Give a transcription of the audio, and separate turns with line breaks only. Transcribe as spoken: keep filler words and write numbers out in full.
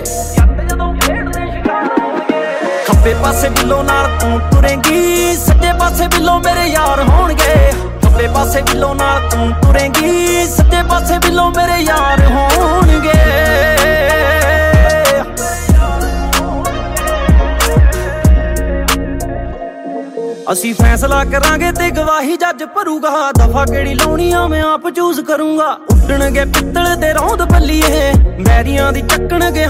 ਖੱਬੇ ਪਾਸੇ ਬਿੱਲੋ ਨਾਲ ਤੂੰ ਤੁਰੇਂਗੀ, ਸੱਜੇ ਪਾਸੇ ਬਿੱਲੋ ਮੇਰੇ ਯਾਰ ਹੋਣਗੇ। ਖੱਬੇ ਪਾਸੇ ਬਿੱਲੋ ਨਾਲ ਤੂੰ ਤੁਰੇਂਗੀ, ਸੱਜੇ ਪਾਸੇ ਬਿੱਲੋ ਮੇਰੇ ਯਾਰ ਹੋਣਗੇ। ਅਸੀਂ ਫੈਸਲਾ ਕਰਾਂਗੇ ਤੇ ਗਵਾਹੀ ਜੱਜ ਭਰੂਗਾ। ਦਫਾ ਕਿਹੜੀ ਲਾਉਣੀ ਆ ਮੈਂ ਆਪ ਚੂਜ਼ ਕਰੂੰਗਾ। ਉੱਡਣਗੇ ਪਿੱਤਲ ਦੇ ਰੌਂਦ ਬੱਲੀਏ, ਬੈਰੀਆਂ ਦੀ ਚੱਕਣਗੇ